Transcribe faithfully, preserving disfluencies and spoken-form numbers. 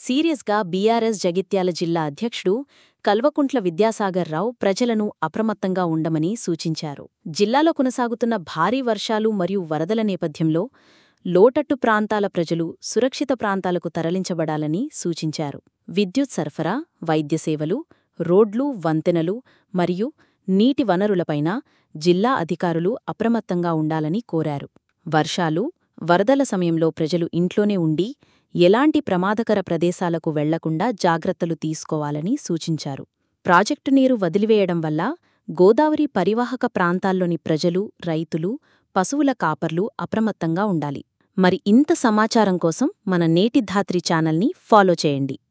సీరియస్గా బీఆర్ఎస్ జగిత్యాల జిల్లా అధ్యక్షుడు కల్వకుంట్ల విద్యాసాగర్ రావు ప్రజలను అప్రమత్తంగా ఉండమని సూచించారు. జిల్లాలో కొనసాగుతున్న భారీ వర్షాలు మరియు వరదల నేపథ్యంలో లోటట్టు ప్రాంతాల ప్రజలు సురక్షిత ప్రాంతాలకు తరలించబడాలని సూచించారు. విద్యుత్ సరఫరా, వైద్య సేవలు, రోడ్లు, వంతెనలు మరియు నీటి వనరులపైన జిల్లా అధికారులు అప్రమత్తంగా ఉండాలని కోరారు. వర్షాలు, వరదల సమయంలో ప్రజలు ఇంట్లోనే ఉండి ఎలాంటి ప్రమాదకర ప్రదేశాలకు వెళ్లకుండా జాగ్రత్తలు తీసుకోవాలని సూచించారు. ప్రాజెక్టు నీరు వదిలివేయడం వల్ల గోదావరి పరివాహక ప్రాంతాల్లోని ప్రజలు, రైతులు, పశువుల కాపర్లు అప్రమత్తంగా ఉండాలి. మరి ఇంత సమాచారం కోసం మన నేటి ధాత్రి ఛానల్ని ఫాలో చేయండి.